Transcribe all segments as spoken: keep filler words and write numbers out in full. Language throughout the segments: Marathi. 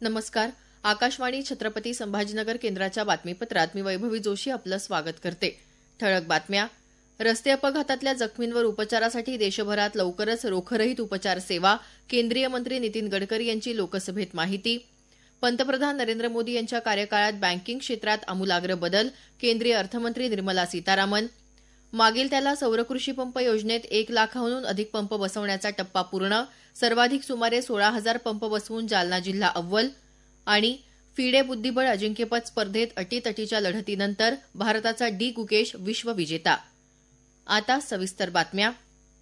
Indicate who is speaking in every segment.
Speaker 1: नमस्कार. आकाशवाणी छत्रपती संभाजीनगर केंद्राच्या बातमीपत्रात मी वैभवी जोशी आपलं स्वागत करते. ठळक बातम्या. रस्ते अपघातातल्या जखमींवर उपचारासाठी देशभरात लवकरच रोखरहित उपचार सेवा. केंद्रीय मंत्री नितीन गडकरी यांची लोकसभेत माहिती. पंतप्रधान नरेंद्र मोदी यांच्या कार्यकाळात बँकिंग क्षेत्रात आमूलाग्र बदल. केंद्रीय अर्थमंत्री निर्मला सीतारामन. मागील त्याला सौरकृषी पंप योजनेत एक लाखाहून अधिक पंप बसवण्याचा टप्पा पूर्ण. सर्वाधिक सुमारे सोळा हजार पंप बसवून जालना जिल्हा अव्वल. आणि फिडे बुद्धिबळ अजिंक्यपद स्पर्धेत अटीतटीच्या लढतीनंतर भारताचा डी गुकेश विश्वविजेता. आता सविस्तर बातम्या.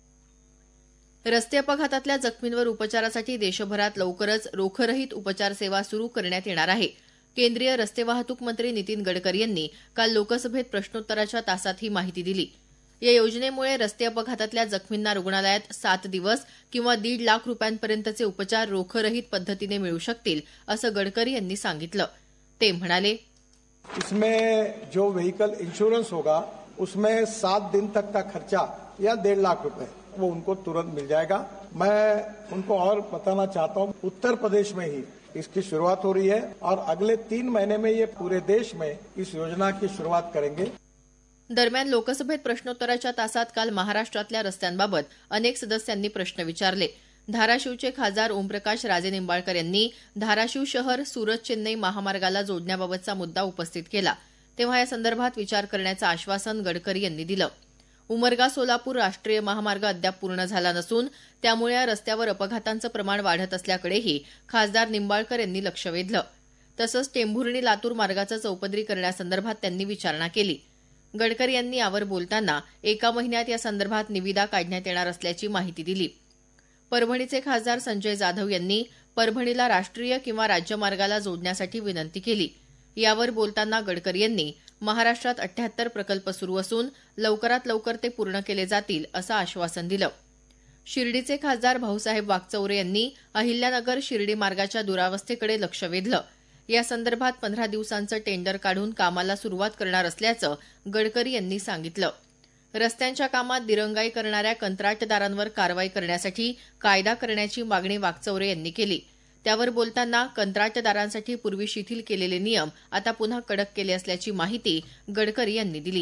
Speaker 1: रस्ते अपघातातल्या जखमींवर उपचारासाठी देशभरात लवकरच रोखरहित उपचार सेवा सुरू करण्यात येणार आहे. केंद्रीय रस्ते वाहतूक मंत्री नितीन गडकरी यांनी काल लोकसभेत प्रश्नोत्तराच्या तासात ही माहिती दिली. या योजनेमुळे रस्ते अपघातातल्या जखमींना रुग्णालयात सात दिवस किंवा दीड लाख रुपयांपर्यंतचे उपचार रोखरहित पद्धतीने मिळू शकतील, असं गडकरी यांनी सांगितलं. ते म्हणाले,
Speaker 2: इसमें जो व्हीकल इंश्योरेंस होगा उसमें सात दिन तक का खर्चा या डेढ़ लाख रुपए वो उनको तुरंत मिल जाएगा. मैं उनको और बताना चाहता हूँ, उत्तर प्रदेश में ही इसकी शुरुआत हो रही है और अगले तीन महीने में ये पूरे देश में इस योजना की शुरुआत करेंगे.
Speaker 1: दरम्यान लोकसभेत प्रश्नोत्तराच्या तासात काल महाराष्ट्रातल्या रस्त्यांबाबत अनेक सदस्यांनी प्रश्न विचारले. धाराशिवचे खासदार ओमप्रकाश राजेनिंबाळकर यांनी धाराशिव शहर सुरत चेन्नई महामार्गाला जोडण्याबाबतचा मुद्दा उपस्थित केला, तेव्हा या संदर्भात विचार करण्याचं आश्वासन गडकरी यांनी दिलं. उमरगा सोलापूर राष्ट्रीय महामार्ग अद्याप पूर्ण झाला नसून त्यामुळे या रस्त्यावर अपघातांचं प्रमाण वाढत असल्याकडेही खासदार निंबाळकर यांनी लक्ष वेधलं. तसंच टेंभुर्णी लातूर मार्गाचं चौपदरी करण्यासंदर्भात त्यांनी विचारणा केली. गडकरी यांनी यावर बोलताना एका महिन्यात या संदर्भात निविदा काढण्यात येणार असल्याची माहिती दिली. परभणीचे खासदार संजय जाधव यांनी परभणीला राष्ट्रीय किंवा राज्य मार्गाला जोडण्यासाठी विनंती केली. यावर बोलताना गडकरी यांनी महाराष्ट्रात अठ्ठ्याहत्तर प्रकल्प सुरू असून लवकरात लवकर ते पूर्ण केले जातील असं आश्वासन दिलं. शिर्डीचे खासदार भाऊसाहेब वाकचौरे यांनी अहिल्यानगर शिर्डी मार्गाच्या दुरावस्थेकडे लक्ष वेधलं. या संदर्भात पंधरा दिवसांचं टेंडर काढून कामाला सुरुवात करणार असल्याचं गडकरी यांनी सांगितलं. रस्त्यांच्या कामात दिरंगाई करणाऱ्या कंत्राटदारांवर कारवाई करण्यासाठी कायदा करण्याची मागणी वाकचौरे यांनी केली. त्यावर बोलताना कंत्राटदारांसाठी पूर्वी शिथिल केलेले नियम आता पुन्हा कडक केले असल्याची माहिती गडकरी यांनी दिली.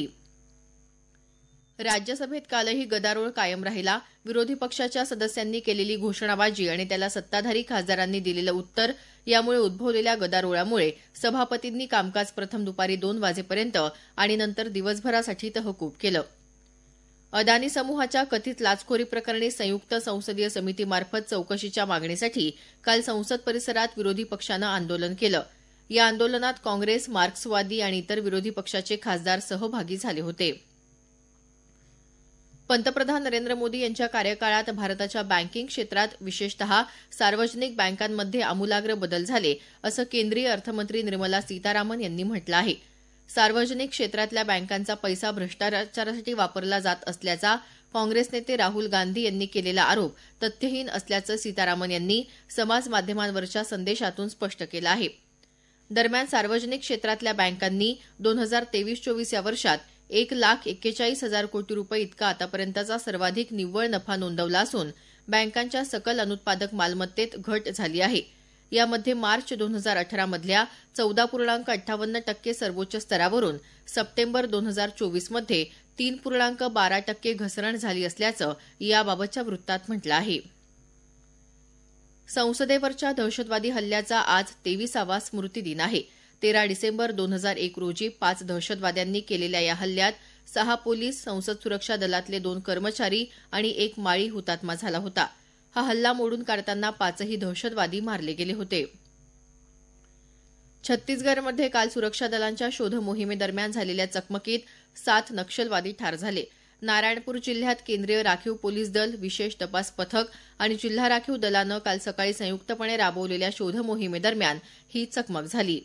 Speaker 1: राज्यसभेत कालही गदारोळ कायम राहिला. विरोधी पक्षाच्या सदस्यांनी केलेली घोषणाबाजी आणि त्याला सत्ताधारी खासदारांनी दिलेलं उत्तर यामुळे उद्भवलेल्या गदारोळामुळे सभापतींनी कामकाज प्रथम दुपारी दोन वाजेपर्यंत आणि नंतर दिवसभरासाठी तहकूब केलं. अदानी समूहाच्या कथित लाचखोरी प्रकरणी संयुक्त संसदीय समितीमार्फत चौकशीच्या मागणीसाठी काल संसद परिसरात विरोधी पक्षानं आंदोलन केलं. या आंदोलनात काँग्रेस, मार्क्सवादी आणि इतर विरोधी पक्षाचे खासदार सहभागी झाले होते. पंतप्रधान नरेंद्र मोदी यांच्या कार्यकाळात भारताच्या बँकिंग क्षेत्रात विशेषतः सार्वजनिक बँकांमध्ये आमूलाग्र बदल झाले, असं केंद्रीय अर्थमंत्री निर्मला सीतारामन यांनी म्हटलं आहे. सार्वजनिक क्षेत्रातल्या बँकांचा पैसा भ्रष्टाचारासाठी वापरला जात असल्याचा काँग्रेस नेते राहुल गांधी यांनी केलेला आरोप तथ्यहीन असल्याचं सीतारामन यांनी समाज माध्यमांवरच्या संदेशातून स्पष्ट केलं आहे. दरम्यान सार्वजनिक क्षेत्रातल्या बँकांनी दोन हजार तेवीस चोवीस या वर्षात एक लाख एक्केचाळीस हजार कोटी रुपये इतका आतापर्यंतचा सर्वाधिक निव्वळ नफा नोंदवला असून बँकांच्या सकल अनुत्पादक मालमत्तेत घट झाली आहे. यामध्ये मार्च दोन हजार अठरा मधल्या चौदा पूर्णांक अठ्ठावन्न टक्के सर्वोच्च स्तरावरून सप्टेंबर दोन हजार चोवीस मध्ये तीन पूर्णांक बारा टक्के घसरण झाली असल्याचं याबाबतच्या वृत्तात म्हटलं आहे. संसदेवरच्या दहशतवादी हल्ल्याचा आज तेविसावा स्मृती दिन आहे. तेरा डिसेंबर दोन हजार एक रोजी पाच दहशतवाद्यांनी केलेल्या या हल्ल्यात सहा पोलीस, संसद सुरक्षा दलातले दोन कर्मचारी आणि एक माळी हुतात्मा झाला होता. हा हल्ला मोडून काढताना पाचही दहशतवादी मारले गेले होते. छत्तीसगडमध्ये काल सुरक्षा दलांच्या शोध मोहिमेदरम्यान झालेल्या चकमकीत सात नक्षलवादी ठार झाले. नारायणपूर जिल्ह्यात केंद्रीय राखीव पोलीस दल, विशेष तपास पथक आणि जिल्हा राखीव दलानं काल सकाळी संयुक्तपणे राबवलेल्या शोध मोहिमेदरम्यान ही चकमक झाली.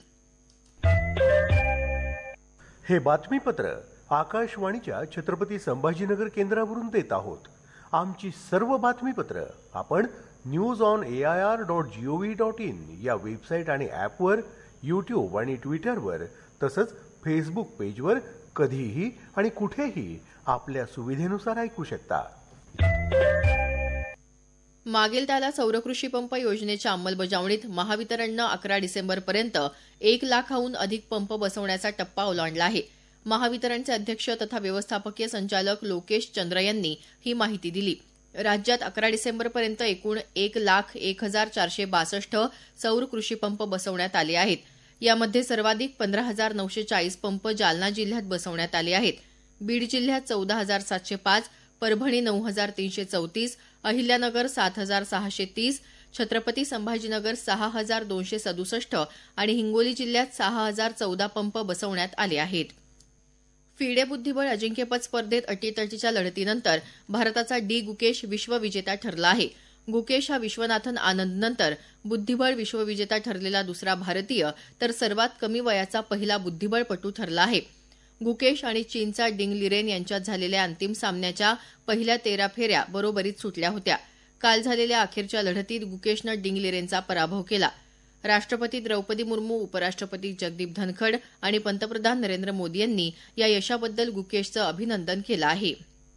Speaker 3: हे बातमीपत्र आकाशवाणीच्या छत्रपती संभाजीनगर केंद्रावरून देत आहोत. आमची सर्व बातमीपत्र आपण news on A I R dot gov dot in या वेबसाईट आणि ॲपवर, यूट्यूब आणि ट्विटरवर तसंच फेसबुक पेजवर कधीही आणि कुठेही आपल्या सुविधेनुसार ऐकू शकता.
Speaker 1: मागेल त्याला सौर कृषी पंप योजनेच्या अंमलबजावणीत महावितरणनं अकरा डिसेंबरपर्यंत एक लाखाहून अधिक पंप बसवण्याचा टप्पा ओलांडला आहे. महावितरणचे अध्यक्ष तथा व्यवस्थापकीय संचालक लोकेश चंद्र यांनी ही माहिती दिली. राज्यात अकरा डिसेंबरपर्यंत एकूण एक लाख एक हजार चारशे बासष्ट सौर कृषी पंप बसवण्यात आले आहेत. यामध्ये सर्वाधिक पंधरा हजार नऊशे चाळीस पंप जालना जिल्ह्यात बसवण्यात आले आहेत. बीड जिल्ह्यात चौदा हजार सातशे पाच, परभणी नऊ हजार तीनशे चौतीस, अहिल्यानगर सात हजार सहाशे तीस, छत्रपती संभाजीनगर सहा हजार दोनशे सदुसष्ट आणि हिंगोली जिल्ह्यात सहा हजार चौदा पंप बसवण्यात आले आहेत. फिडे बुद्धिबळ अजिंक्यपद स्पर्धेत अटीतटीच्या लढतीनंतर भारताचा डी गुकेश विश्वविजेता ठरला आहे. गुकेश हा विश्वनाथन आनंदनंतर बुद्धिबळ विश्वविजेता ठरलेला दुसरा भारतीय तर सर्वात कमी वयाचा पहिला बुद्धिबळपटू ठरला आहे. गुकेश आणि चीनचा डिंग लिरेन यांच्यात झालेल्या अंतिम सामन्याच्या पहिल्या तेरा फेऱ्या बरोबरीत सुटल्या होत्या. काल झालेल्या अखेरच्या लढतीत गुकेशनं डिंग लिरेनचा पराभव केला. राष्ट्रपती द्रौपदी मुर्मू, उपराष्ट्रपती जगदीप धनखड आणि पंतप्रधान नरेंद्र मोदी यांनी या यशाबद्दल गुकेशचं अभिनंदन केलं आहे.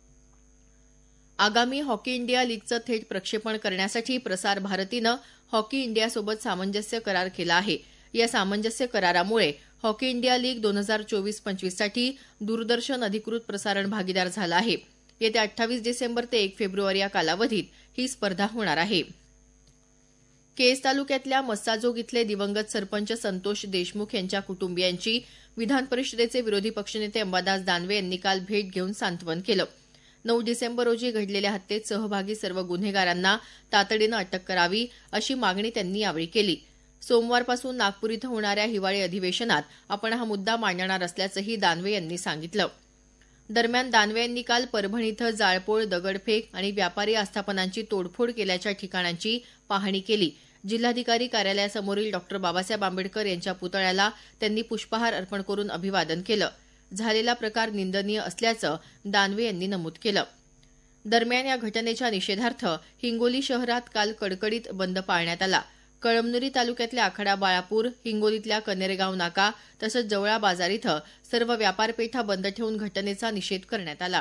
Speaker 1: आगामी हॉकी इंडिया लीगचं थेट प्रक्षेपण करण्यासाठी प्रसार भारतीनं हॉकी इंडियासोबत सामंजस्य करार केला आहे. या सामंजस्य करारामुळे हॉकी इंडिया लीग दोन हजार चोवीस पंचवीससाठी दूरदर्शन अधिकृत प्रसारण भागीदार झाला आहे. येत्या अठ्ठावीस डिसेंबर ते एक फेब्रुवारी या कालावधीत ही स्पर्धा होणार आहे. केज तालुक्यातल्या मस्साजोग इथले दिवंगत सरपंच संतोष देशमुख यांच्या कुटुंबियांची विधान परिषदेचे विरोधी पक्षनेते अंबादास दानवे यांनी काल भेट घेऊन सांत्वन केलं. नऊ डिसेंबर रोजी घडलेल्या हत्येत सहभागी सर्व गुन्हेगारांना तातडीनं अटक करावी अशी मागणी त्यांनी यावेळी केली. सोमवारपासून नागपूर इथं होणाऱ्या हिवाळी अधिवेशनात आपण हा मुद्दा मांडणार असल्याचंही दानवे यांनी सांगितलं. दरम्यान दानवे यांनी काल परभणी इथं जाळपोळ, दगडफेक आणि व्यापारी आस्थापनांची तोडफोड केल्याच्या ठिकाणांची पाहणी केली. जिल्हाधिकारी कार्यालयासमोरील डॉ बाबासाहेब आंबेडकर यांच्या पुतळ्याला त्यांनी पुष्पहार अर्पण करून अभिवादन केलं. झालेला प्रकार निंदनीय असल्याचं दानवे यांनी नमूद केलं. दरम्यान या घटनेच्या निषेधार्थ हिंगोली शहरात काल कडकडीत बंद पाळण्यात आला. कळमनुरी तालुक्यातल्या आखाडा बाळापूर, हिंगोलीतल्या कनेरगाव नाका तसंच जवळा बाजार इथं सर्व व्यापारपेठा बंद ठेवून घटनेचा निषेध करण्यात आला.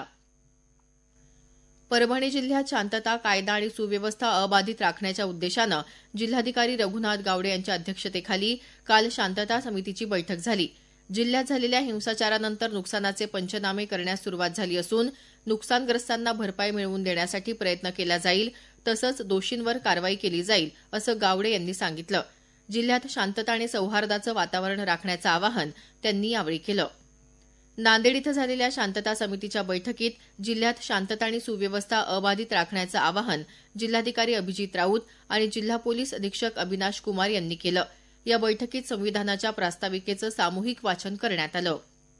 Speaker 1: परभणी जिल्ह्यात शांतता, कायदा आणि सुव्यवस्था अबाधित राखण्याच्या उद्देशानं जिल्हाधिकारी रघुनाथ गावडे यांच्या अध्यक्षतेखाली काल शांतता समितीची बैठक झाली. जिल्ह्यात झालेल्या हिंसाचारानंतर नुकसानाचे पंचनामे करण्यास सुरुवात झाली असून नुकसानग्रस्तांना भरपाई मिळवून देण्यासाठी प्रयत्न केला जाईल तसंच दोषींवर कारवाई केली जाईल असं गावडे यांनी सांगितलं. जिल्ह्यात शांतता आणि सौहार्दाचं वातावरण राखण्याचं आवाहन त्यांनी यावेळी केलं. नांदेड इथं झालेल्या शांतता समितीच्या बैठकीत जिल्ह्यात शांतता आणि सुव्यवस्था अबाधित राखण्याचं आवाहन जिल्हाधिकारी अभिजित राऊत आणि जिल्हा पोलीस अधीक्षक अविनाश कुमार यांनी केलं. या बैठकीत संविधानाच्या प्रास्ताविकेचं सामूहिक वाचन करण्यात आलं.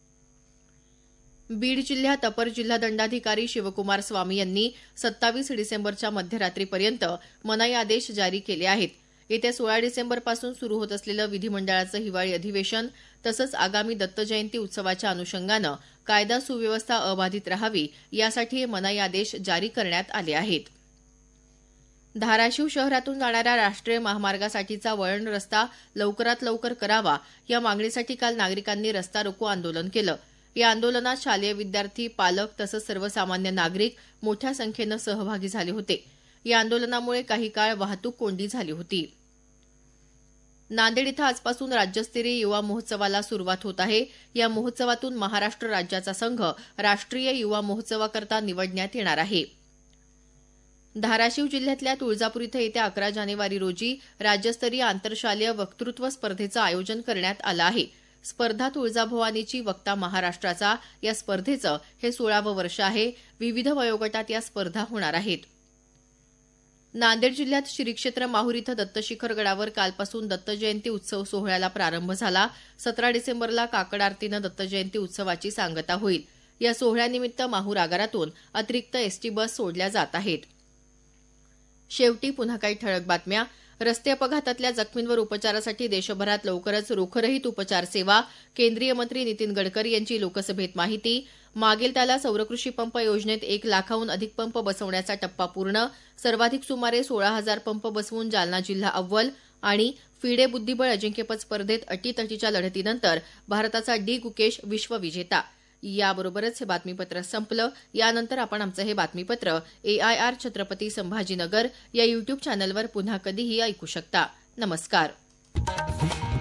Speaker 1: बीड जिल्ह्यात अपर जिल्हा दंडाधिकारी शिवकुमार स्वामी यांनी सत्तावीस डिसेंबरच्या मध्यरात्रीपर्यंत मनाई आदेश जारी केले आहेत. येत्या सोळा डिसेंबरपासून सुरू होत असलेलं विधिमंडळाचं हिवाळी अधिवेशन तसंच आगामी दत्त जयंती उत्सवाच्या अनुषंगानं कायदा सुव्यवस्था अबाधित राहावी यासाठी हे मनाई आदेश जारी करण्यात आले आहेत. धाराशिव शहरातून जाणाऱ्या राष्ट्रीय महामार्गासाठीचा वळण रस्ता लवकरात लवकर करावा या मागणीसाठी काल नागरिकांनी रस्ता रोको आंदोलन केलं. या आंदोलनात शालेय विद्यार्थी, पालक तसंच सर्वसामान्य नागरिक मोठ्या संख्येनं सहभागी झाले होते. या आंदोलनामुळे काही काळ वाहतूक कोंडी झाली होती. नांदेड इथं आजपासून राज्यस्तरीय युवा महोत्सवाला सुरुवात होत आहे. या महोत्सवातून महाराष्ट्र राज्याचा संघ राष्ट्रीय युवा महोत्सवाकरता निवडण्यात येणार आहे. धाराशिव जिल्ह्यातल्या तुळजापूर इथं येत्या अकरा जानेवारी रोजी राज्यस्तरीय आंतरशालेय वक्तृत्व स्पर्धेचं आयोजन करण्यात आलं आहे. स्पर्धा तुळजाभवानीची वक्ता महाराष्ट्राचा या स्पर्धेचं हे सोळावं वर्ष आहे. विविध वयोगटात या स्पर्धा होणार आहेत. नांदेड जिल्ह्यात श्री क्षेत्र माहूर इथं दत्तशिखर गडावर कालपासून दत्त जयंती उत्सव सोहळ्याला प्रारंभ झाला. सतरा डिसेंबरला काकड आरतीनं दत्त जयंती उत्सवाची सांगता होईल. या सोहळ्यानिमित्त माहूर आगारातून अतिरिक्त एसटी बस सोडल्या जात आहेत. शेवटी पुन्हा काही ठळक बातम्या. रस्ते अपघातातल्या जखमींवर उपचारासाठी देशभरात लवकरच रोखरहित उपचार सेवा. केंद्रीय मंत्री नितीन गडकरी यांची लोकसभेत माहिती. मागेल त्याला सौरकृषी पंप योजनेत एक लाखाहून अधिक पंप बसवण्याचा टप्पा पूर्ण. सर्वाधिक सुमारे सोळा हजार पंप बसवून जालना जिल्हा अव्वल. आणि फिडे बुद्धिबळ अजिंक्यपद स्पर्धेत अटीतटीच्या लढतीनंतर भारताचा डी गुकेश विश्वविजेता. याबरोबरच हे बातमीपत्र संपलं. यानंतर आपण आमचं हे बातमीपत्र एआयआर छत्रपती संभाजीनगर या युट्यूब चॅनलवर पुन्हा कधीही ऐकू शकता. नमस्कार.